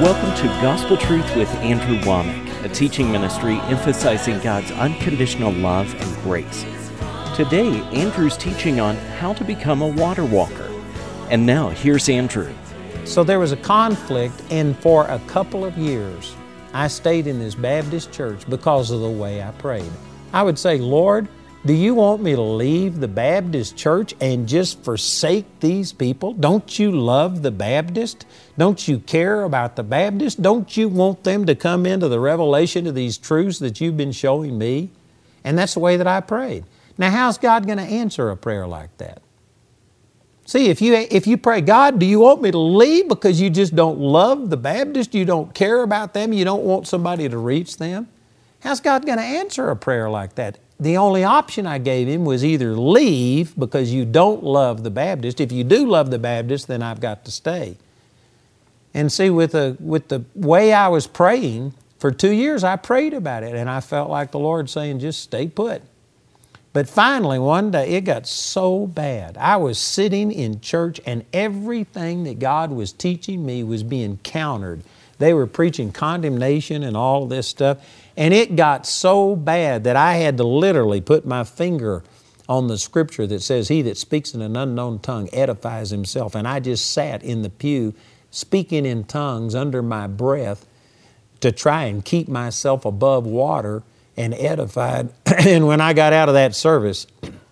Welcome to Gospel Truth with Andrew Womack, a teaching ministry emphasizing God's unconditional love and grace. Today, Andrew's teaching on how to become a water walker. And now, here's Andrew. So there was a conflict, and for a couple of years, I stayed in this Baptist church because of the way I prayed. I would say, Lord, do you want me to leave the Baptist church and just forsake these people? Don't you love the Baptist? Don't you care about the Baptist? Don't you want them to come into the revelation of these truths that you've been showing me? And that's the way that I prayed. Now, how's God going to answer a prayer like that? See, if you pray, God, do you want me to leave because you just don't love the Baptist? You don't care about them? You don't want somebody to reach them? How's God going to answer a prayer like that? The only option I gave him was either leave because you don't love the Baptist. If you do love the Baptist, then I've got to stay. And see, with the way I was praying, for 2 years I prayed about it, and I felt like the Lord saying, just stay put. But finally, one day, it got so bad. I was sitting in church, and everything that God was teaching me was being countered. They were preaching condemnation and all this stuff. And it got so bad that I had to literally put my finger on the scripture that says, he that speaks in an unknown tongue edifies himself. And I just sat in the pew speaking in tongues under my breath to try and keep myself above water and edified. And when I got out of that service,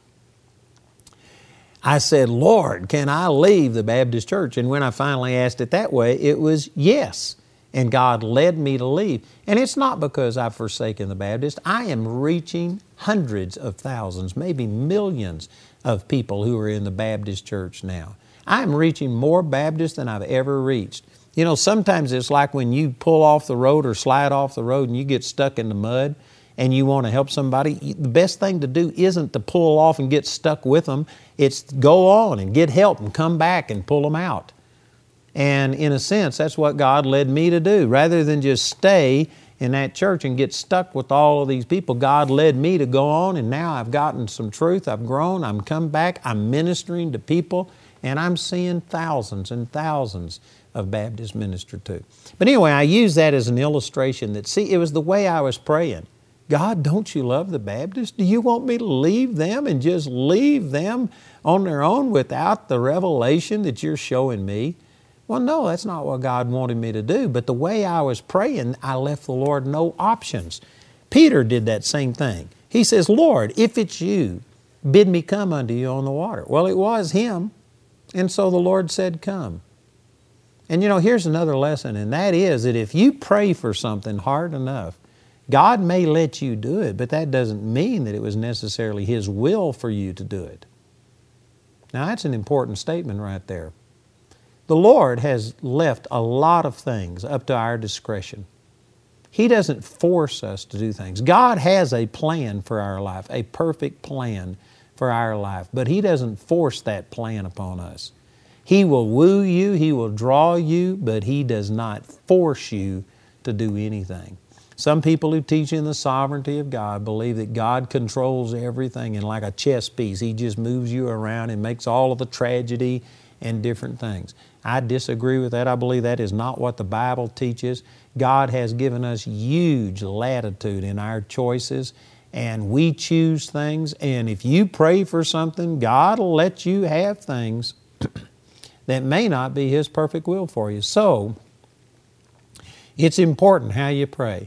I said, Lord, can I leave the Baptist church? And when I finally asked it that way, it was yes. And God led me to leave. And it's not because I've forsaken the Baptist. I am reaching hundreds of thousands, maybe millions of people who are in the Baptist church now. I'm reaching more Baptists than I've ever reached. You know, sometimes it's like when you pull off the road or slide off the road and you get stuck in the mud and you want to help somebody. The best thing to do isn't to pull off and get stuck with them. It's to go on and get help and come back and pull them out. And in a sense, that's what God led me to do. Rather than just stay in that church and get stuck with all of these people, God led me to go on, and now I've gotten some truth. I've grown. I'm come back. I'm ministering to people, and I'm seeing thousands and thousands of Baptists minister to. But anyway, I use that as an illustration that, see, it was the way I was praying. God, don't you love the Baptists? Do you want me to leave them and just leave them on their own without the revelation that you're showing me? Well, no, that's not what God wanted me to do. But the way I was praying, I left the Lord no options. Peter did that same thing. He says, Lord, if it's you, bid me come unto you on the water. Well, it was him. And so the Lord said, come. And you know, here's another lesson, and that is that if you pray for something hard enough, God may let you do it, but that doesn't mean that it was necessarily His will for you to do it. Now, that's an important statement right there. The Lord has left a lot of things up to our discretion. He doesn't force us to do things. God has a plan for our life, a perfect plan for our life, but He doesn't force that plan upon us. He will woo you, He will draw you, but He does not force you to do anything. Some people who teach in the sovereignty of God believe that God controls everything, and like a chess piece, He just moves you around and makes all of the tragedy and different things. I disagree with that. I believe that is not what the Bible teaches. God has given us huge latitude in our choices, and we choose things. And if you pray for something, God will let you have things that may not be His perfect will for you. So, it's important how you pray.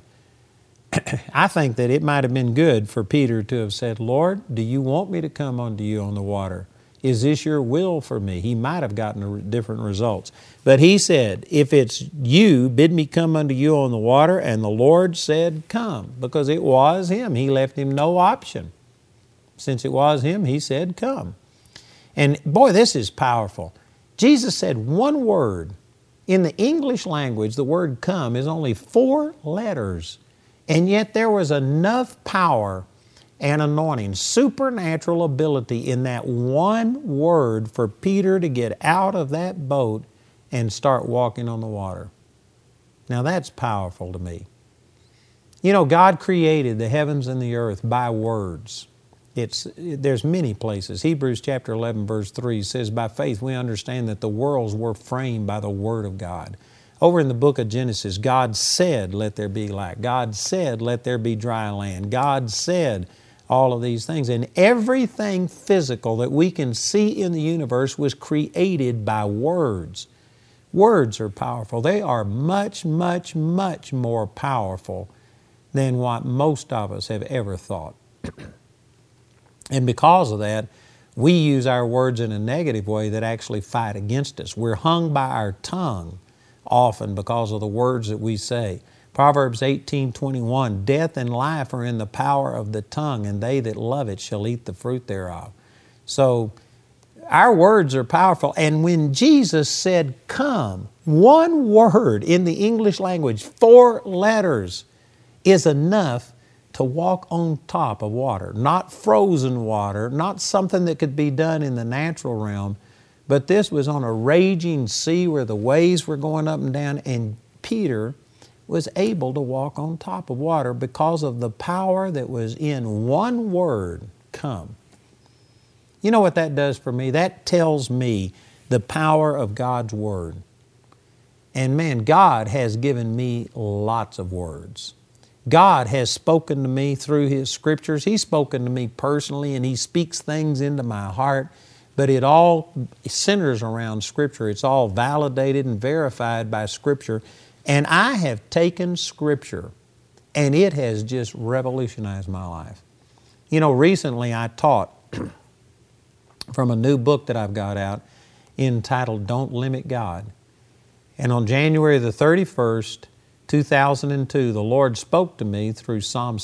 I think that it might have been good for Peter to have said, Lord, do you want me to come unto you on the water? Is this your will for me? He might have gotten different results. But he said, if it's you, bid me come unto you on the water. And the Lord said, come, because it was Him. He left him no option. Since it was Him, He said, come. And boy, this is powerful. Jesus said one word. In the English language, the word come is only 4 letters. And yet there was enough power and anointing, supernatural ability in that one word for Peter to get out of that boat and start walking on the water. Now that's powerful to me. You know, God created the heavens and the earth by words. There's many places. Hebrews chapter 11 verse 3 says, by faith we understand that the worlds were framed by the Word of God. Over in the book of Genesis, God said, let there be light. God said, let there be dry land. God said all of these things. And everything physical that we can see in the universe was created by words. Words are powerful. They are much, much, much more powerful than what most of us have ever thought. And because of that, we use our words in a negative way that actually fight against us. We're hung by our tongue often because of the words that we say. Proverbs 18:21, death and life are in the power of the tongue, and they that love it shall eat the fruit thereof. So our words are powerful. And when Jesus said, come, one word in the English language, 4 letters, is enough to walk on top of water. Not frozen water, not something that could be done in the natural realm, but this was on a raging sea where the waves were going up and down, and Peter was able to walk on top of water because of the power that was in one word, come. You know what that does for me? That tells me the power of God's Word. And man, God has given me lots of words. God has spoken to me through His Scriptures. He's spoken to me personally, and He speaks things into my heart. But it all centers around Scripture. It's all validated and verified by Scripture. And I have taken Scripture, and it has just revolutionized my life. You know, recently I taught from a new book that I've got out entitled Don't Limit God. And on January the 31st, 2002, the Lord spoke to me through Psalm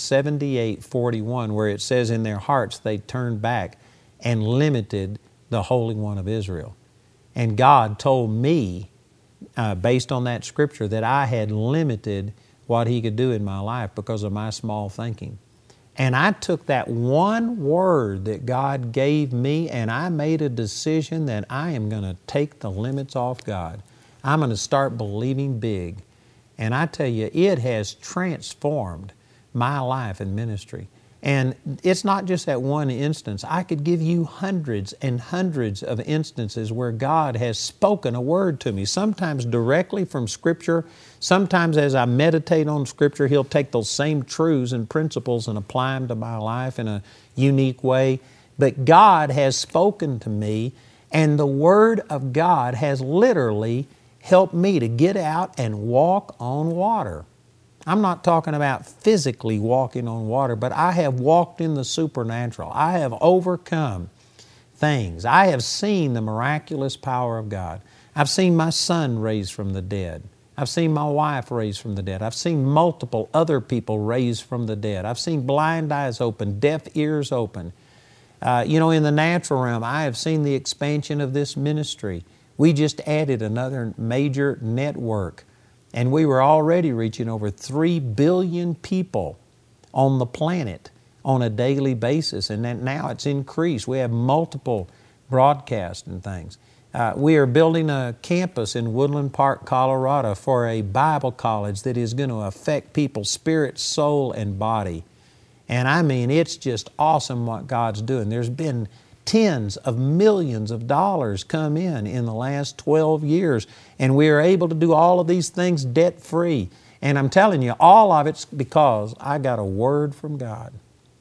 78:41, where it says, in their hearts they turned back and limited the Holy One of Israel. And God told me, based on that Scripture, that I had limited what He could do in my life because of my small thinking. And I took that one word that God gave me, and I made a decision that I am going to take the limits off God. I'm going to start believing big. And I tell you, it has transformed my life and ministry. And it's not just that one instance. I could give you hundreds and hundreds of instances where God has spoken a word to me, sometimes directly from Scripture. Sometimes as I meditate on Scripture, He'll take those same truths and principles and apply them to my life in a unique way. But God has spoken to me, and the Word of God has literally helped me to get out and walk on water. I'm not talking about physically walking on water, but I have walked in the supernatural. I have overcome things. I have seen the miraculous power of God. I've seen my son raised from the dead. I've seen my wife raised from the dead. I've seen multiple other people raised from the dead. I've seen blind eyes open, deaf ears open. In the natural realm, I have seen the expansion of this ministry. We just added another major network. And we were already reaching over 3 billion people on the planet on a daily basis. And then now it's increased. We have multiple broadcasts and things. We are building a campus in Woodland Park, Colorado for a Bible college that is going to affect people's spirit, soul, and body. And I mean, it's just awesome what God's doing. There's been tens of millions of dollars come in the last 12 years. And we are able to do all of these things debt-free. And I'm telling you, all of it's because I got a word from God.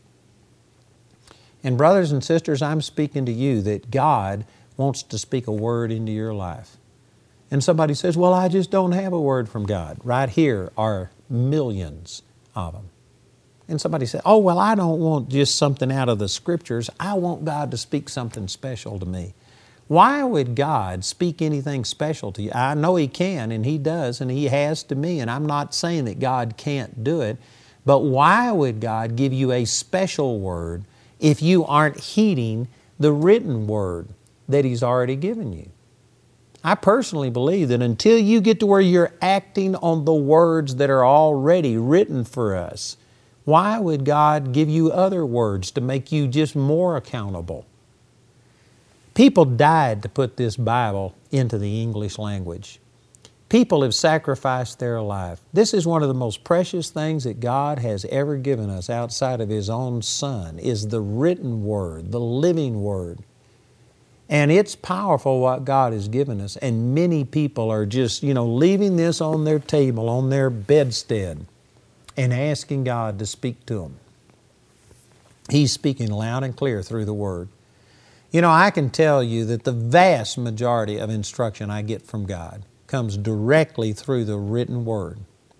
And brothers and sisters, I'm speaking to you that God wants to speak a word into your life. And somebody says, well, I just don't have a word from God. Right here are millions of them. And somebody said, oh, well, I don't want just something out of the Scriptures. I want God to speak something special to me. Why would God speak anything special to you? I know He can, and He does, and He has to me, and I'm not saying that God can't do it, but why would God give you a special word if you aren't heeding the written word that He's already given you? I personally believe that until you get to where you're acting on the words that are already written for us, why would God give you other words to make you just more accountable? People died to put this Bible into the English language. People have sacrificed their life. This is one of the most precious things that God has ever given us outside of His own Son, is the written Word, the living Word. And it's powerful what God has given us. And many people are just, leaving this on their table, on their bedstead, and asking God to speak to them. He's speaking loud and clear through the Word. I can tell you that the vast majority of instruction I get from God comes directly through the written Word.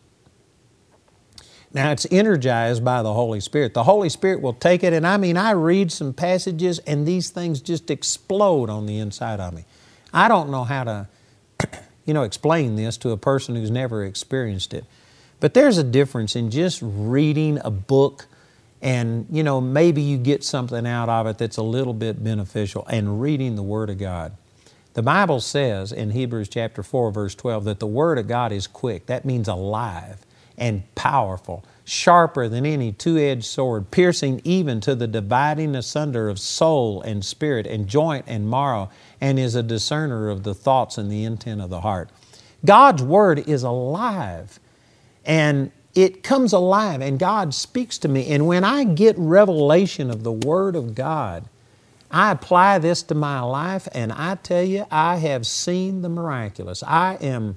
Now, it's energized by the Holy Spirit. The Holy Spirit will take it, and I read some passages, and these things just explode on the inside of me. I don't know how to, explain this to a person who's never experienced it. But there's a difference in just reading a book and, maybe you get something out of it that's a little bit beneficial, and reading the Word of God. The Bible says in Hebrews chapter 4, verse 12, that the Word of God is quick. That means alive and powerful, sharper than any two-edged sword, piercing even to the dividing asunder of soul and spirit and joint and marrow, and is a discerner of the thoughts and the intent of the heart. God's Word is alive, and it comes alive, and God speaks to me. And when I get revelation of the Word of God, I apply this to my life, and I tell you, I have seen the miraculous. I'm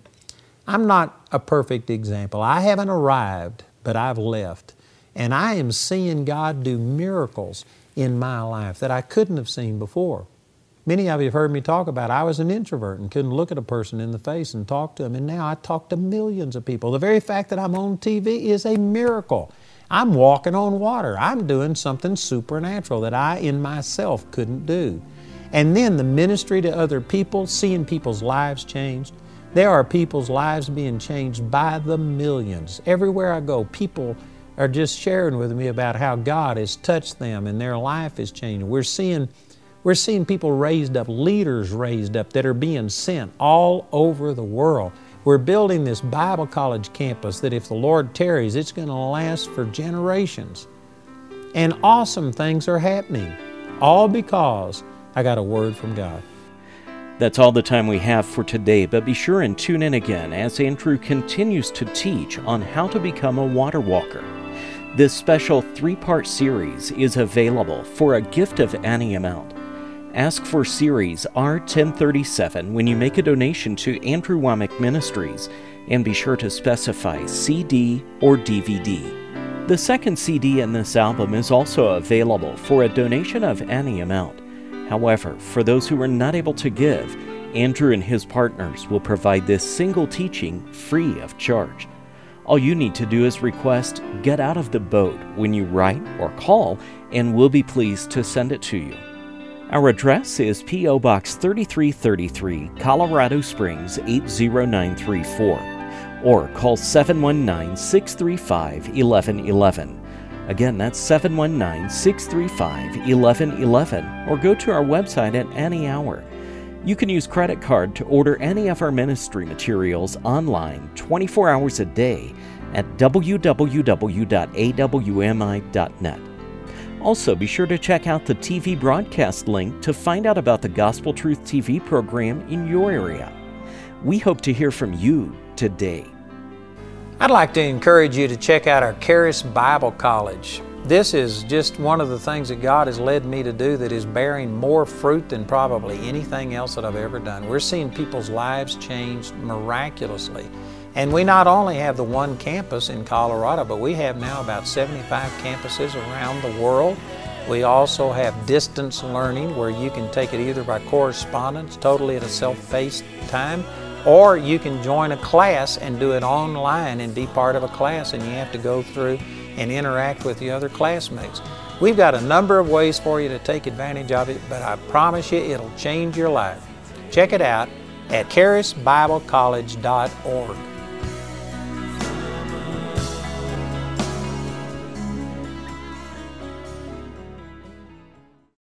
not a perfect example. I haven't arrived, but I've left. And I am seeing God do miracles in my life that I couldn't have seen before. Many of you have heard me talk about I was an introvert and couldn't look at a person in the face and talk to them. And now I talk to millions of people. The very fact that I'm on TV is a miracle. I'm walking on water. I'm doing something supernatural that I in myself couldn't do. And then the ministry to other people, seeing people's lives changed. There are people's lives being changed by the millions. Everywhere I go, people are just sharing with me about how God has touched them and their life is changing. We're seeing people raised up, leaders raised up that are being sent all over the world. We're building this Bible college campus that if the Lord tarries, it's going to last for generations. And awesome things are happening, all because I got a word from God. That's all the time we have for today, but be sure and tune in again as Andrew continues to teach on how to become a water walker. This special 3-part series is available for a gift of any amount. Ask for Series R1037 when you make a donation to Andrew Wommack Ministries, and be sure to specify CD or DVD. The second CD in this album is also available for a donation of any amount. However, for those who are not able to give, Andrew and his partners will provide this single teaching free of charge. All you need to do is request "Get Out of the Boat" when you write or call, and we'll be pleased to send it to you. Our address is P.O. Box 3333, Colorado Springs 80934, or call 719-635-1111. Again, that's 719-635-1111, or go to our website at any hour. You can use credit card to order any of our ministry materials online 24 hours a day at www.awmi.net. Also, be sure to check out the TV broadcast link to find out about the Gospel Truth TV program in your area. We hope to hear from you today. I'd like to encourage you to check out our Charis Bible College. This is just one of the things that God has led me to do that is bearing more fruit than probably anything else that I've ever done. We're seeing people's lives changed miraculously. And we not only have the one campus in Colorado, but we have now about 75 campuses around the world. We also have distance learning where you can take it either by correspondence, totally at a self-paced time, or you can join a class and do it online and be part of a class, and you have to go through and interact with the other classmates. We've got a number of ways for you to take advantage of it, but I promise you it'll change your life. Check it out at charisbiblecollege.org.